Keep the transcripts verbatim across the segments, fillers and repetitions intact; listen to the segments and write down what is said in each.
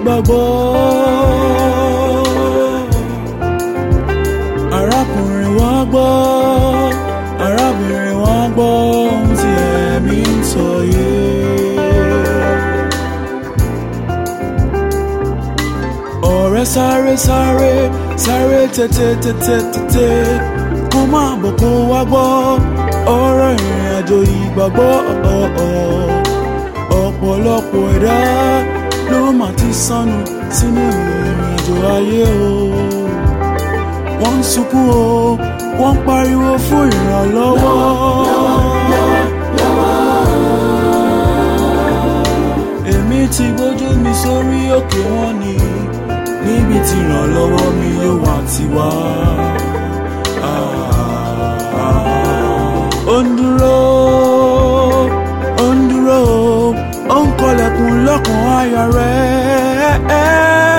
ìgbàgbọ́. Arákùnrin wá gbọ́, arábìnrin wá gbọ́ ohun tí ẹ̀mí ń sọ yìí. Ọ̀rẹ́ sáré sáré sáré tètè tètè tètè kó má bọ̀ kó wá gbọ́ ọ̀rọ̀ ìrìn àjò ìgbàgbọ́. Ọ̀pọ̀lọpọ̀ ẹ̀dá ló mà ti sọnù sínú ìrìn àjò ayé o. Wọ́n ń sunkún o, wọ́n ń pariwo fún ìrànlọ́wọ́. Èmi ti gbójú mi sórí òkè wọn ni níbi tí ìrànlọ́wọ́ mi yóò wá ti wá. Ó ń dúró, ó ń dúró, ó ń kọlẹ̀kùn lọ́kàn ayọ̀ rẹ̀.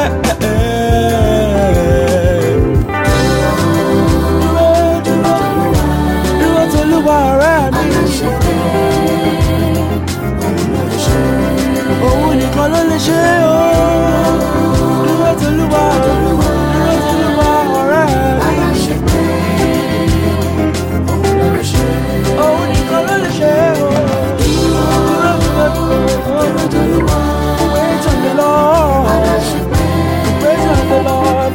Dúró, dúró, dúró t'Olúwa ọ̀rẹ́ mi. Òun nìkan ló lè ṣe o. Dúró t'Olúwa, dúró t'Olúwa ọ̀rẹ́ mi. Òun nìkan ló lè ṣe o. Wait on the Lord. Wait on the Lord.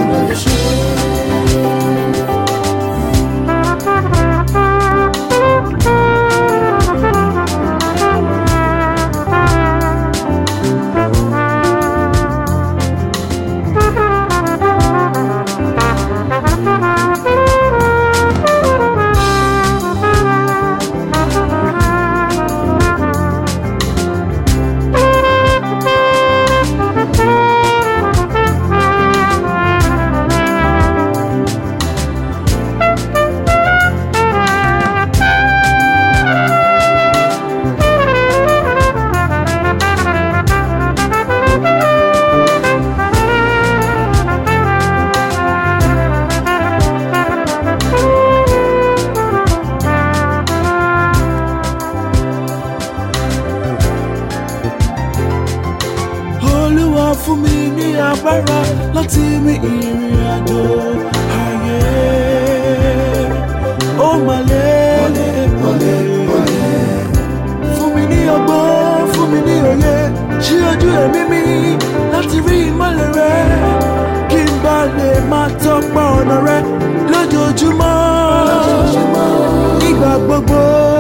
Fún mi ní agbára láti mi ìrìn àjò ayé. Ó mà lé lé lé. Fún mi ní ọgbọ́n, fún mi ní òye, ṣí ojú ẹ̀mí mi láti rí ìmọ́lẹ̀ rẹ, kí n bá lè máa tọpa ọ̀nà rẹ lójoojúmọ́, nígbà gbogbo.